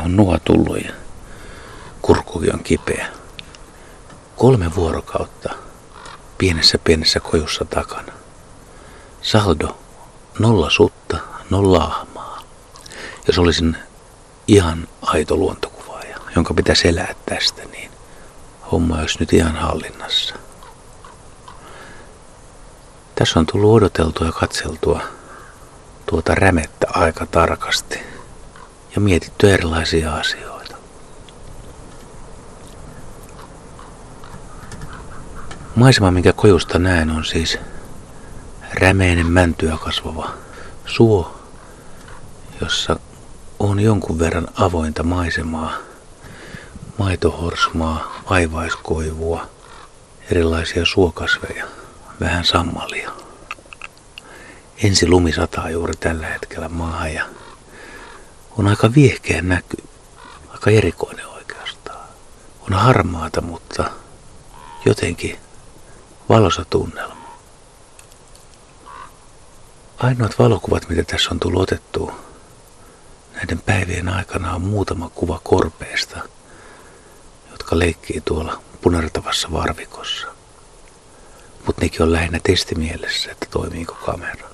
on nuha tullut ja kurkkukin on kipeä. 3 vuorokautta pienessä kojussa takana. Saldo 0 sutta, 0 ahmaa. Jos olisin ihan aito luontokuvaaja, jonka pitäisi elää tästä, niin homma olisi nyt ihan hallinnassa. Tässä on tullut odoteltua ja katseltua tuota rämettä aika tarkasti ja mietitty erilaisia asioita. Maisema, minkä kojusta näen, on siis rämeinen mäntyä kasvava suo, jossa on jonkun verran avointa maisemaa, maitohorsmaa, vaivaiskoivua, erilaisia suokasveja, vähän sammalia. Ensi lumi sataa juuri tällä hetkellä maahan ja on aika viehkeä näky, aika erikoinen oikeastaan. On harmaata, mutta jotenkin valoisa tunnelma. Ainoat valokuvat, mitä tässä on tullut otettua näiden päivien aikana, on muutama kuva korpeista, jotka leikkii tuolla punertavassa varvikossa. Mutta nekin on lähinnä testimielessä, että toimiiko kamera.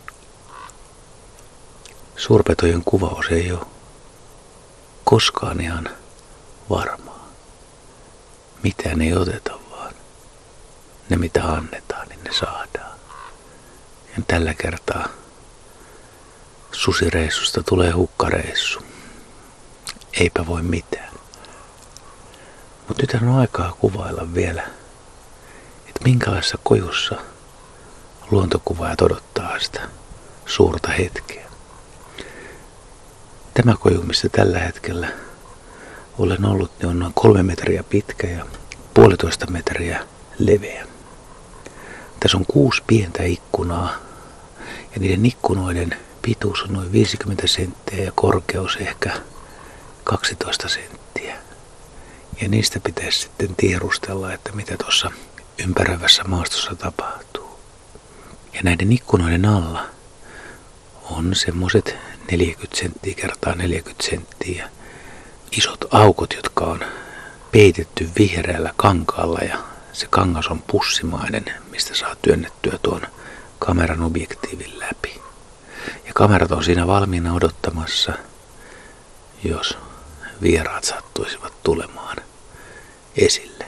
Suurpetojen kuvaus ei ole koskaan ihan varmaa. Mitään ei oteta vaan. Ne mitä annetaan, niin ne saadaan. Ja tällä kertaa susireissusta tulee hukkareissu. Eipä voi mitään. Mutta nyt on aikaa kuvailla vielä, että minkälaisessa kojussa luontokuvaajat odottaa sitä suurta hetkeä. Tämä koju, missä tällä hetkellä olen ollut, niin on noin 3 metriä pitkä ja 1,5 metriä leveä. Tässä on 6 pientä ikkunaa ja niiden ikkunoiden pituus on noin 50 senttiä ja korkeus ehkä 12 senttiä. Ja niistä pitäisi sitten tiedustella, että mitä tuossa ympäröivässä maastossa tapahtuu. Ja näiden ikkunoiden alla on semmoiset 40 senttiä kertaa 40 senttiä isot aukot, jotka on peitetty vihreällä kankaalla ja se kangas on pussimainen, mistä saa työnnettyä tuon kameran objektiivin läpi. Ja kamerat on siinä valmiina odottamassa, jos vieraat sattuisivat tulemaan esille.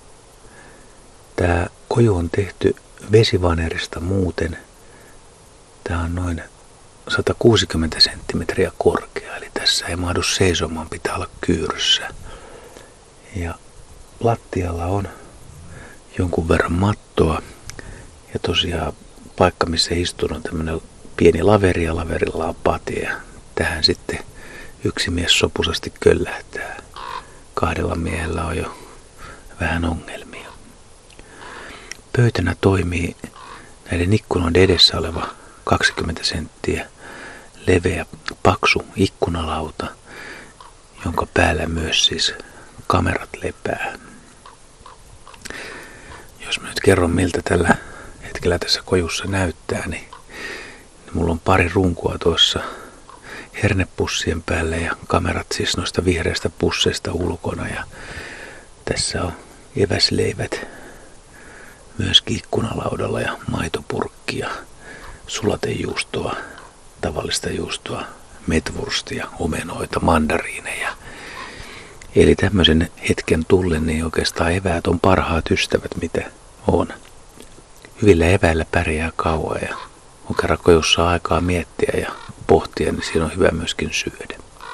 Tämä koju on tehty vesivanerista muuten. Tämä on noin 160 senttimetriä korkea, eli tässä ei mahdu seisomaan, pitää olla kyyryssä. Ja lattialla on jonkun verran mattoa ja tosiaan paikka, missä istun, on tämmöinen pieni laveri ja laverilla on patja. Tähän sitten yksi mies sopusasti köllähtää. 2 miehellä on jo vähän ongelmia. Pöytänä toimii näiden ikkunoiden edessä oleva 20 senttiä leveä paksu ikkunalauta, jonka päällä myös siis kamerat lepää. Jos mä nyt kerron miltä tällä hetkellä tässä kojussa näyttää, niin mulla on 2 runkua tuossa hernepussien päällä ja kamerat siis noista vihreistä pusseista ulkona. Ja tässä on eväsleivät myöskin ikkunalaudalla ja maitopurkkia, sulatejuustoa, tavallista juustoa, metwurstia, omenoita, mandariineja. Eli tämmöisen hetken tullen niin oikeastaan eväät on parhaat ystävät mitä on. Hyvillä eväillä pärjää kauan ja on kerran kojussa aikaa miettiä ja pohtia, niin siinä on hyvä myöskin syödä.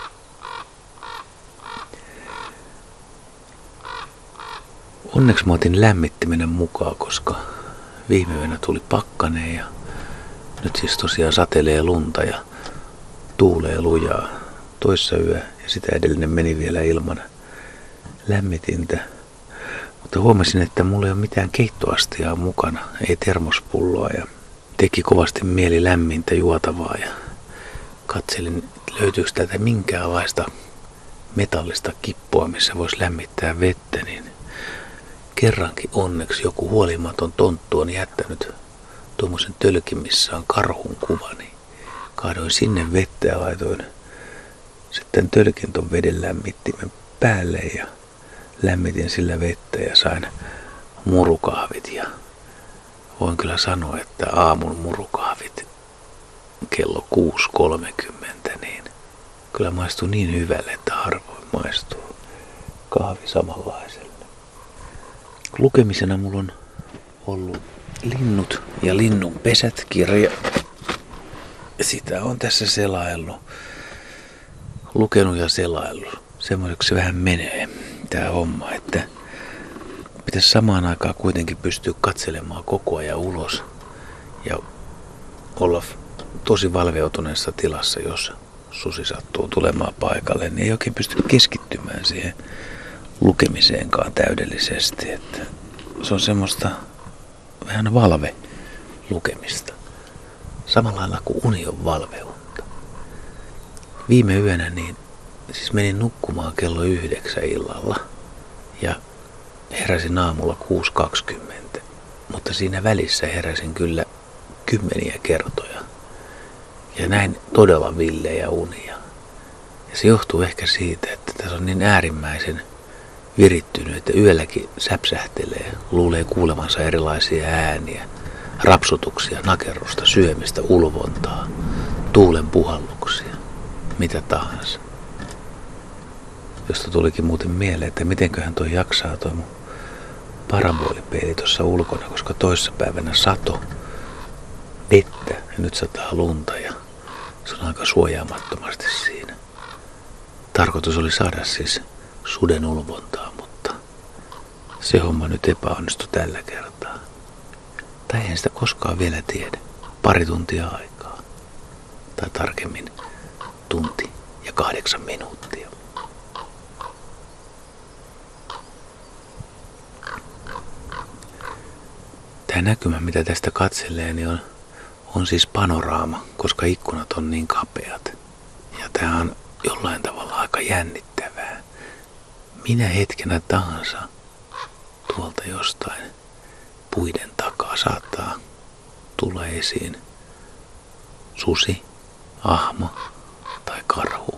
Onneksi mä otin lämmittimenen mukaan, koska viime yönä tuli pakkanen ja nyt siis tosiaan satelee lunta ja tuulee lujaa. Toissa yö ja sitä edellinen meni vielä ilman lämmitintä. Mutta huomasin, että mulla ei ole mitään keittoastiaa mukana, ei termospulloa ja teki kovasti mieli lämmintä juotavaa ja katselin, että löytyykö täältä minkäänlaista metallista kippua, missä voisi lämmittää vettä, niin kerrankin onneksi joku huolimaton tonttu on jättänyt tuommoisen tölkin, missä on karhun kuva, niin kaadoin sinne vettä ja laitoin Sitten tölkin ton veden lämmittimen päälle ja lämmitin sillä vettä ja sain murukahvit. Ja voin kyllä sanoa, että aamun murukahvit kello 6.30, niin kyllä maistuu niin hyvälle, että harvoin maistuu kahvi samanlaiselle. Lukemisena mulla on ollut Linnut ja linnunpesät -kirja. Sitä on tässä selaillut, lukenut ja selaillut. Semmoiseksi se vähän menee tää homma, että pitäisi samaan aikaan kuitenkin pystyä katselemaan koko ajan ulos ja olla tosi valveutuneessa tilassa, jos susi sattuu tulemaan paikalle, niin ei oikein pysty keskittymään siihen lukemiseenkaan täydellisesti. Että se on semmoista vähän valve lukemista. Samalla lailla kuin uni on valveutta. Viime yönä niin siis menin nukkumaan kello 9 illalla ja heräsin aamulla 6.20. Mutta siinä välissä heräsin kyllä 10 kertoja. Ja näin todella villejä unia. Ja se johtuu ehkä siitä, että tässä on niin äärimmäisen virittynyt, että yölläkin säpsähtelee, luulee kuulemansa erilaisia ääniä, rapsutuksia, nakerrusta, syömistä, ulvontaa, tuulen puhalluksia, mitä tahansa. Josta tulikin muuten mieleen, että mitenköhän toi jaksaa toi mun parabolipeili tuossa ulkona, koska toissapäivänä sato vettä ja nyt sataa lunta ja se on aika suojaamattomasti siinä. Tarkoitus oli saada siis suden ulvontaa, mutta se homma nyt epäonnistui tällä kertaa. Tai en sitä koskaan vielä tiedä. 2 tuntia aikaa. Tai tarkemmin 1 tunti ja 8 minuuttia. Tämä näkymä, mitä tästä katselee, niin on siis panoraama, koska ikkunat on niin kapeat. Ja tämä on jollain tavalla aika jännittävää. Minä hetkenä tahansa tuolta jostain puiden takaa saattaa tulla esiin susi, ahma tai karhu.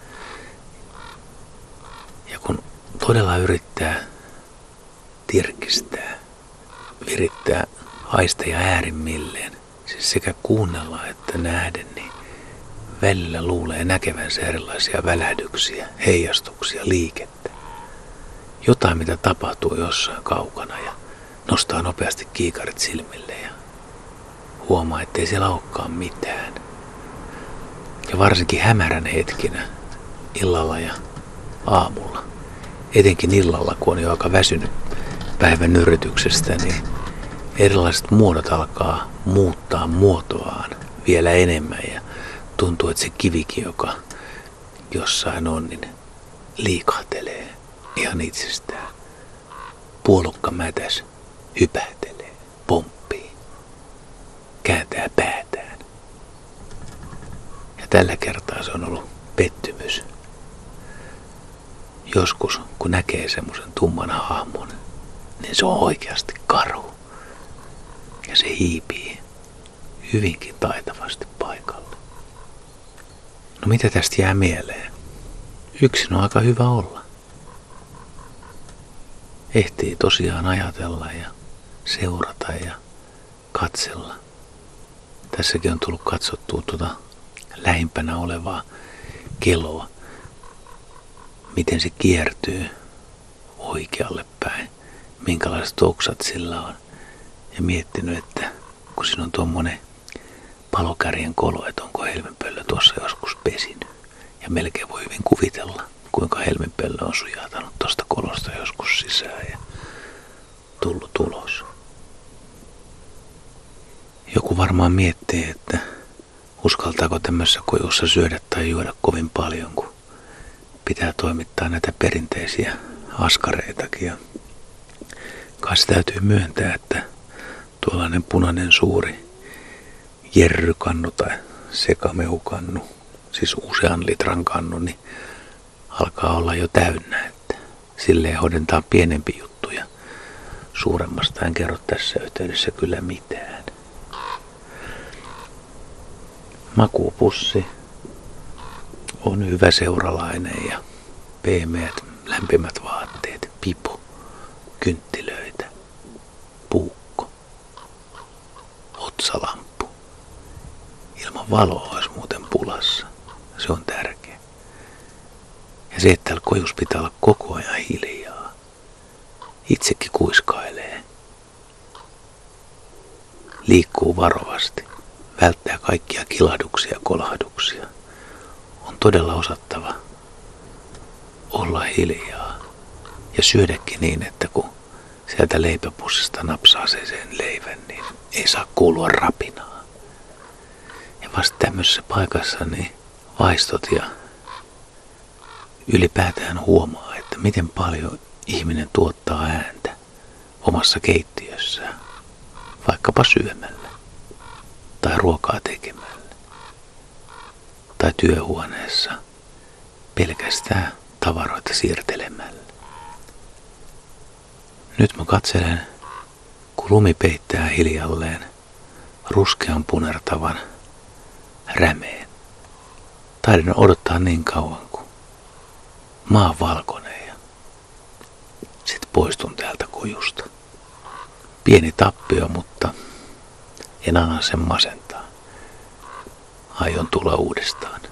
Ja kun todella yrittää tirkistää, virittää aisteja äärimmilleen, siis sekä kuunnella että nähdä, niin välillä luulee näkevänsä erilaisia välähdyksiä, heijastuksia, liikettä. Jotain, mitä tapahtuu jossain kaukana ja nostaa nopeasti kiikarit silmille ja huomaa, ettei siellä olekaan mitään. Ja varsinkin hämärän hetkinä, illalla ja aamulla, etenkin illalla, kun on jo aika väsynyt päivän yrityksestä, niin erilaiset muodot alkaa muuttaa muotoaan vielä enemmän ja tuntuu, että se kivikin, joka jossain on, niin liikahtelee ihan itsestään. Puolukka mätäs hypähtelee, pomppii, kääntää päätään. Ja tällä kertaa se on ollut pettymys. Joskus, kun näkee semmoisen tumman hahmon, niin se on oikeasti karhu. Ja se hiipii hyvinkin taitavasti paikalle. No mitä tästä jää mieleen? Yksin on aika hyvä olla. Ehtii tosiaan ajatella ja seurata ja katsella. Tässäkin on tullut katsottua lähimpänä olevaa kelloa. Miten se kiertyy oikealle päin. Minkälaiset oksat sillä on. Ja miettinyt, että kun siinä on tuommoinen palokärjen kolo, että onko helmenpöllö tuossa joskus pesinyt. Ja melkein voi hyvin kuvitella, kuinka helmenpöllö on sujahtanut tuosta kolosta joskus sisään ja tullut ulos. Joku varmaan miettii, että uskaltaako tämmöisessä kojussa syödä tai juoda kovin paljon, kun pitää toimittaa näitä perinteisiä askareitakin. Ja kanssa täytyy myöntää, että tuollainen punainen suuri jerrykannu tai sekamehukannu, siis usean litran kannu, niin alkaa olla jo täynnä, että silleen hoidetaan pienempi juttu ja suuremmasta en kerro tässä yhteydessä kyllä mitään. Makuupussi, On hyvä seuralainen ja pehmeät, lämpimät vaatteet, pipo, kynttilöitä, puukko, otsalamppu. Ilman valoa olisi muuten pulassa. Se on tärkeä. Ja se, että täällä kojussa pitää olla koko ajan hiljaa. Itsekin kuiskailee. Liikkuu varovasti. Välttää kaikkia kilahduksia ja kolahduksia. On todella osattava olla hiljaa. Ja syödäkin niin, että kun sieltä leipäpussista napsaa sen leivän, niin ei saa kuulua rapinaa. Ja vasta tämmöisessä paikassa niin vaistot ja ylipäätään huomaa, että miten paljon ihminen tuottaa ääntä omassa keittiössään, vaikkapa syömällä tai ruokaa tekemällä tai työhuoneessa pelkästään tavaroita siirtelemällä. Nyt mä katselen, kun lumi peittää hiljalleen ruskean punertavan rämeen. Taidan odottaa niin kauan, kun maa on valkoinen ja sit poistun täältä kojusta. Pieni tappio, mutta en anna sen masentaa. Aion tulla uudestaan.